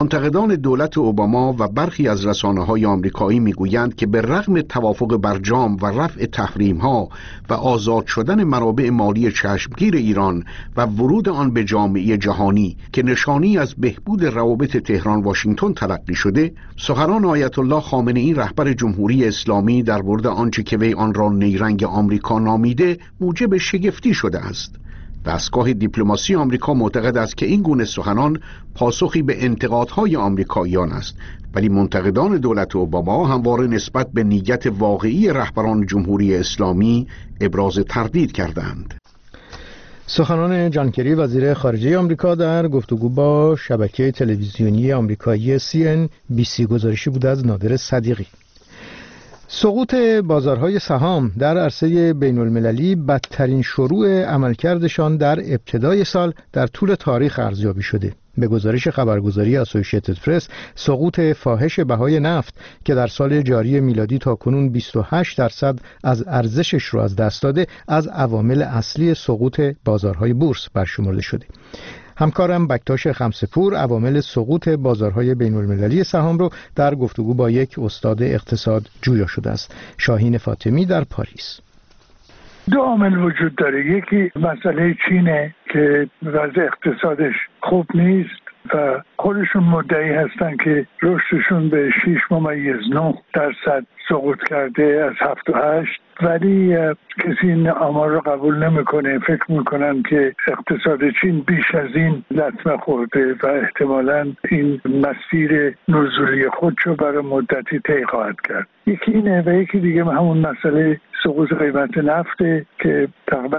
منتقدان دولت اوباما و برخی از رسانه‌های آمریکایی میگویند که به رغم توافق برجام و رفع تحریم‌ها و آزاد شدن منابع مالی چشمگیر ایران و ورود آن به جامعه جهانی که نشانی از بهبود روابط تهران واشنگتن تلقی شده، سخنان آیت الله خامنه‌ای رهبر جمهوری اسلامی در مورد آنچه که وی آن را نیرنگ آمریکا نامیده موجب شگفتی شده است. دستگاه دیپلماسی آمریکا معتقد است که این گونه سخنان پاسخی به انتقادهای آمریکاییان است، ولی منتقدان دولت اوباما همواره نسبت به نیت واقعی رهبران جمهوری اسلامی ابراز تردید کردند. سخنان جان کری وزیر خارجه آمریکا در گفتگو با شبکه تلویزیونی آمریکایی CNBC گزارشی بود از نادر صدیقی. سقوط بازارهای سهام در عرصه بین المللی بدترین شروع عملکردشان در ابتدای سال در طول تاریخ ارزیابی شده. به گزارش خبرگزاری اسوسییتد پرس، سقوط فاحش بهای نفت که در سال جاری میلادی تاکنون 28% از ارزشش رو از دست داده، از عوامل اصلی سقوط بازارهای بورس برشمرده شده. همکارم بکتاش خمسه‌پور عوامل سقوط بازارهای بین المللی سهام رو در گفتگو با یک استاد اقتصاد جویا شده است. شاهین فاطمی در پاریس. دو عامل وجود داره. یکی مسئله چینه که وضع اقتصادش خوب نیست و خودشون مدعی هستن که رشدشون به 6.9% سقوط کرده از 7 و 8، ولی کسی این آمار رو قبول نمیکنه. فکر میکنن که اقتصاد چین بیش از این لطمه خورده و احتمالاً این مسیر نزولی خودشو برای مدتی طی خواهد کرد. یکی اینه و یکی دیگه همون مسئله سقوط قیمت نفته که تقریبا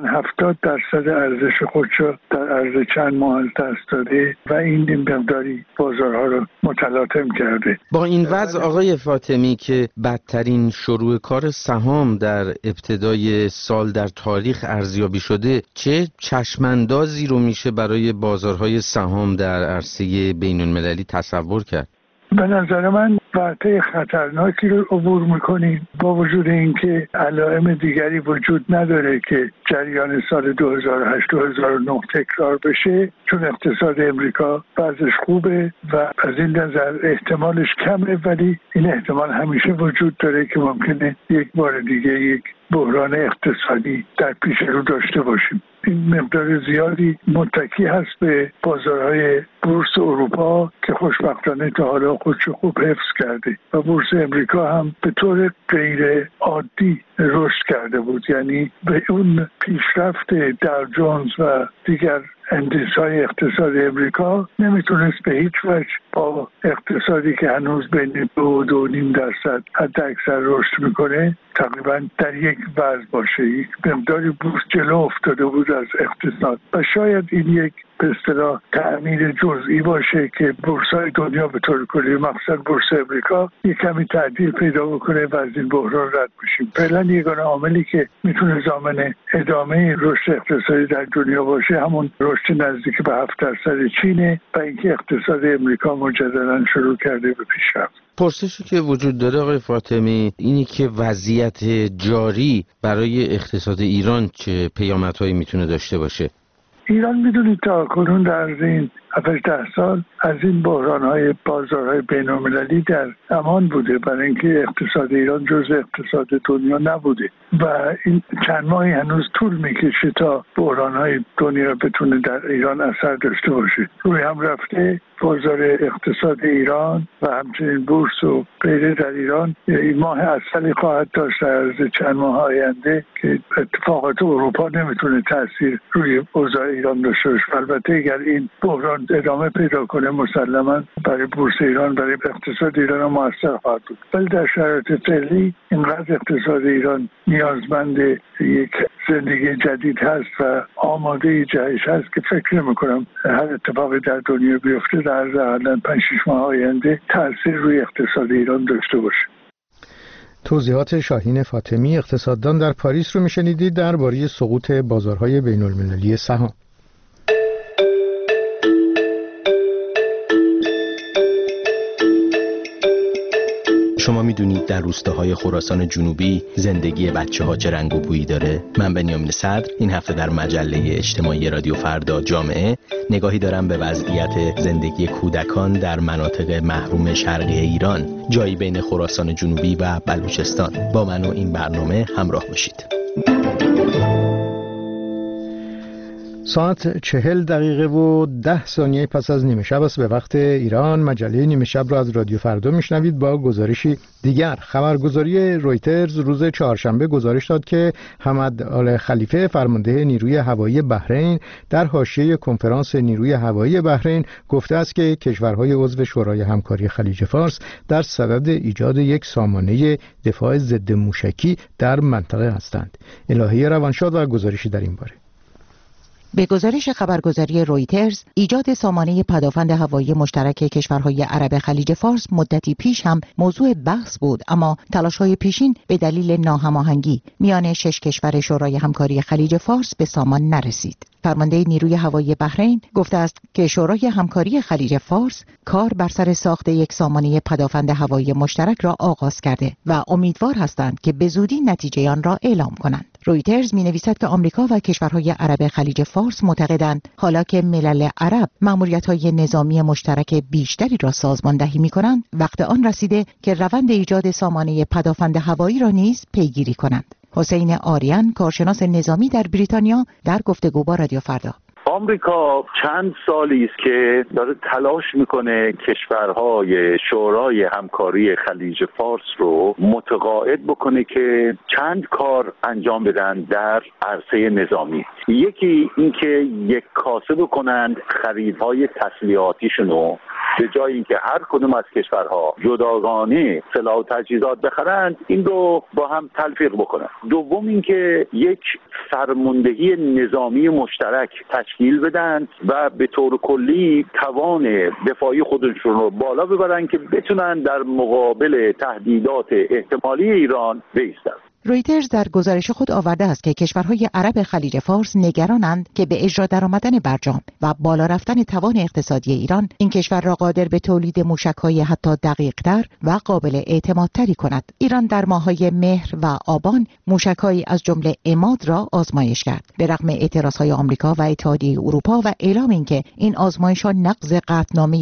70% ارزش خودشو در عرض چند ماه از دست داده و این مقداری بازارها رو متلاطم کرده. با این وضع آقای فاطمی که بدترین شروع کار سهام در ابتدای سال در تاریخ ارزیابی شده، چه چشماندازی رو میشه برای بازارهای سهام در عرصه بین المللی تصور کرد؟ به نظر من وقته خطرناکی رو عبور میکنیم، با وجود اینکه علائم دیگری وجود نداره که جریان سال 2008-2009 تکرار بشه، چون اقتصاد امریکا وضعش خوبه و از این نظر احتمالش کمه، ولی این احتمال همیشه وجود داره که ممکنه یک بار دیگه یک بحران اقتصادی در پیش رو داشته باشیم. این مقدار زیادی متکی هست به بازارهای بورس اروپا که خوشبختانه تا حالا خودشو خوب حفظ کرده و بورس امریکا هم به طور غیر عادی رشد کرده بود. یعنی به اون پیشرفت داو جونز و دیگر اندیس‌های اقتصاد امریکا نمیتونست به هیچ وجه با اقتصادی که هنوز بین 2-2.5% حد اکثر رشد میکنه تقریبا در یک وضع باشه. یک مقداری بورس جلو افتاده بود از اقتصاد و شاید این یک به اصطلاح تعمیر جزئی باشه که بورس‌های دنیا به طور کلی مخصوصا بورس امریکا یک کمی تعدیل پیدا بکنه و از این بحران رد بشیم. فعلا یگانه عاملی که میتونه ضامن ادامه رشد اقتصادی در دنیا باشه همون رشد نزدیک به 7% چینه و اینکه اقتصاد امریکا مجددا شروع کرده به پیشرفت. پرسشی که وجود داره آقای فاطمی اینی که وضعیت جاری برای اقتصاد ایران چه پیامدهایی میتونه داشته باشه؟ ایران میدونید تا کنون در این 7-10 سال از این بحران‌های بازارهای بین‌المللی در امان بوده، برای اینکه اقتصاد ایران جزء اقتصاد دنیا نبوده و این چند ماهی هنوز طول میکشه تا بحران‌های دنیا بتونه در ایران اثر داشته باشه. روی هم رفته بازار اقتصاد ایران و همچنین بورس و غیره در ایران این ماه اصلی خواهد داشت از چند ماه آینده که اتفاقات اروپا نمیتونه تأثیر روی اوضاع ایران داشته باشه. البته اگر این بحران ادامه پیدا کنه مسلما برای بورس ایران، برای اقتصاد ایران هم مؤثر خواهد بود، ولی در شرایط فعلی اینقدر اقتصاد ایران نیازمند یک زندگی جدید هست و آماده جهش هست که فکر نمی‌کنم هر اتفاقی در دنیا بیفته در حداقل 5-6 ماه آینده تأثیر روی اقتصاد ایران داشته باشه. توضیحات شاهین فاطمی اقتصاددان در پاریس رو میشنیدید درباره سقوط بازارهای بین المللی سهام. شما میدونید در روستاهای خراسان جنوبی زندگی بچه‌ها چه رنگ و بویی داره؟ من بنیامین صدر این هفته در مجله اجتماعی رادیو فردا جامعه نگاهی دارم به وضعیت زندگی کودکان در مناطق محروم شرقی ایران، جایی بین خراسان جنوبی و بلوچستان. با من و این برنامه همراه باشید. ساعت 40 دقیقه و 10 ثانیه پس از نیمه شب است به وقت ایران. مجله نیمه شب را از رادیو فردا میشنوید با گزارشی دیگر. خبرگزاری رویترز روز چهارشنبه گزارش داد که حمد آل خلیفه فرمانده نیروی هوایی بحرین در حاشیه کنفرانس نیروی هوایی بحرین گفته است که کشورهای عضو شورای همکاری خلیج فارس در صدد ایجاد یک سامانه دفاع ضد موشکی در منطقه هستند. الهی روانشاد و گزارشی در این باره. به گزارش خبرگزاری رویترز، ایجاد سامانه پدافند هوایی مشترک کشورهای عرب خلیج فارس مدتی پیش هم موضوع بحث بود، اما تلاش‌های پیشین به دلیل ناهماهنگی میان 6 کشور شورای همکاری خلیج فارس به سامان نرسید. فرمانده نیروی هوایی بحرین گفته است که شورای همکاری خلیج فارس کار بر سر ساخت یک سامانه پدافند هوایی مشترک را آغاز کرده و امیدوار هستند که به زودی نتیجه آن را اعلام کنند. رویترز می‌نویسد که آمریکا و کشورهای عرب خلیج فارس معتقدند حالا که ملل عرب مأموریت‌های نظامی مشترک بیشتری را سازماندهی می‌کنند، وقت آن رسیده که روند ایجاد سامانه پدافند هوایی را نیز پیگیری کنند. حسین آریان، کارشناس نظامی در بریتانیا، در گفتگو با رادیو فردا: آمریکا چند سالی است که داره تلاش میکنه کشورهای شورای همکاری خلیج فارس رو متقاعد بکنه که چند کار انجام بدن در عرصه نظامی. یکی اینکه یک کاسه بکنند خریدهای تسلیحاتیشون رو، به جای اینکه هر کدوم از کشورها جداگانه سلاح و تجهیزات بخرند، این رو با هم تلفیق بکنند. دوم اینکه یک فرماندهی نظامی مشترک تشکیل بدن و به طور کلی توان دفاعی خودشون رو بالا ببرن که بتونن در مقابل تهدیدات احتمالی ایران بایستند. رویترز در گزارش خود آورده است که کشورهای عرب خلیج فارس نگرانند که به اجرا درآمدن برجام و بالا رفتن توان اقتصادی ایران این کشور را قادر به تولید موشک‌های حتی دقیق‌تر و قابل اعتمادتری کند. ایران در ماه‌های مهر و آبان موشک‌هایی از جمله عماد را آزمایش کرد. به رغم اعتراض‌های آمریکا و اتحادیه اروپا و اعلام اینکه این آزمایش‌ها نقض قطعنامه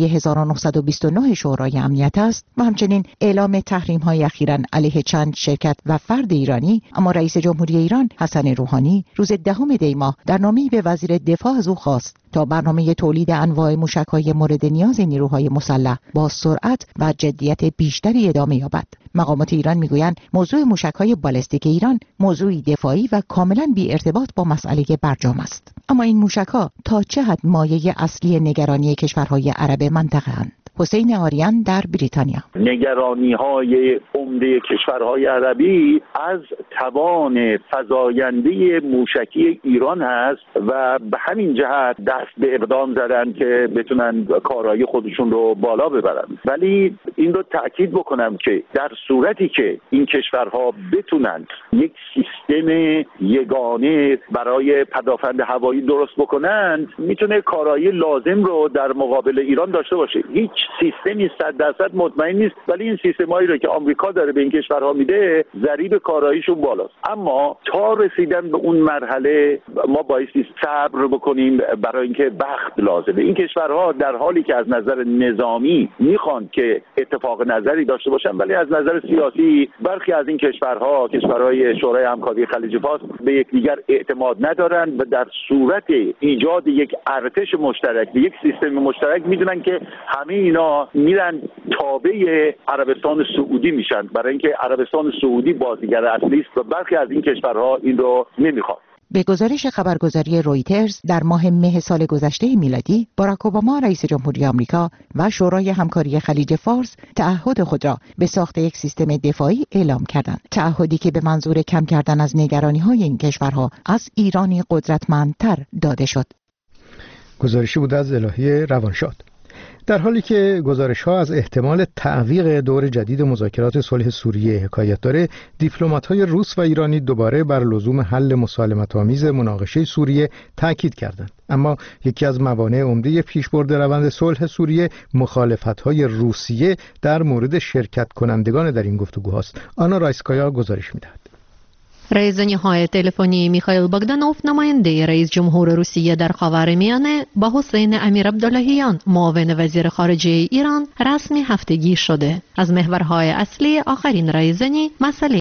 1929 شورای امنیت است و همچنین اعلام تحریم‌های اخیراً علیه چند شرکت و فرد ایرانی، اما رئیس جمهوری ایران حسن روحانی روز 10 دی ماه در نامه‌ای به وزیر دفاع از او خواست تا برنامه تولید انواع موشک‌های مورد نیاز نیروهای مسلح با سرعت و جدیت بیشتری ادامه یابد. مقامات ایران میگویند موضوع موشک‌های بالستیک ایران موضوعی دفاعی و کاملا بی ارتباط با مسئله برجام است. اما این موشک‌ها تا چه حد مایه اصلی نگرانی کشورهای عرب منطقه اند؟ حسین آریان در بریتانیا: نگرانی‌های عمده کشورهای عربی از توان فزاینده موشکی ایران هست و به همین جهت دست به اقدام زدن که بتونن کارایی خودشون رو بالا ببرن. ولی این رو تأکید بکنم که در صورتی که این کشورها بتونن یک سیستم یگانه برای پدافند هوایی درست بکنن، میتونه کارایی لازم رو در مقابل ایران داشته باشه. هیچ سیستمی 100% مطمئن نیست، ولی این سیستمایی رو که آمریکا داره به این کشورها میده ضریب کاراییشون بالاست. اما تا رسیدن به اون مرحله ما بایستی صبر بکنیم، برای اینکه وقت لازمه. این کشورها در حالی که از نظر نظامی میخوان که اتفاق نظری داشته باشن، ولی از نظر سیاسی برخی از این کشورها، کشورهای شورای همکاری خلیج فارس، به یکدیگر اعتماد ندارن و در صورت ایجاد یک ارتش مشترک، یک سیستم مشترک، میدونن که همه اینا میرن تابع عربستان سعودی میشن، برای اینکه عربستان سعودی بازیگر اصلی است و برخی از این کشورها این رو نمیخوان. به گزارش خبرگزاری رویترز در ماه مه سال گذشته میلادی، باراک اوباما رئیس جمهوری آمریکا و شورای همکاری خلیج فارس تعهد خود را به ساخت یک سیستم دفاعی اعلام کردند. تعهدی که به منظور کم کردن از نگرانی‌های این کشورها از ایرانی قدرتمندتر داده شد. گزارشی بود از الهی روانشاد. در حالی که گزارش‌ها از احتمال تعویق دور جدید مذاکرات صلح سوریه حکایت داره، دیپلمات‌های روس و ایرانی دوباره بر لزوم حل مسالمت‌آمیز مناقشه سوریه تاکید کردند. اما یکی از موانع عمده پیشبرد روند صلح سوریه مخالفت‌های روسیه در مورد شرکت کنندگان در این گفتگوهاست. آنا رایسکایا گزارش می‌دهد. رئیس‌های تلفنی میخائیل باگدانوف نماینده رئیس جمهور روسیه در خاورمیانه با حسین امیر عبداللهیان معاون وزیر خارجه ایران رسمی هفتگی شده. از محورهای اصلی آخرین رئیس‌نی مسئله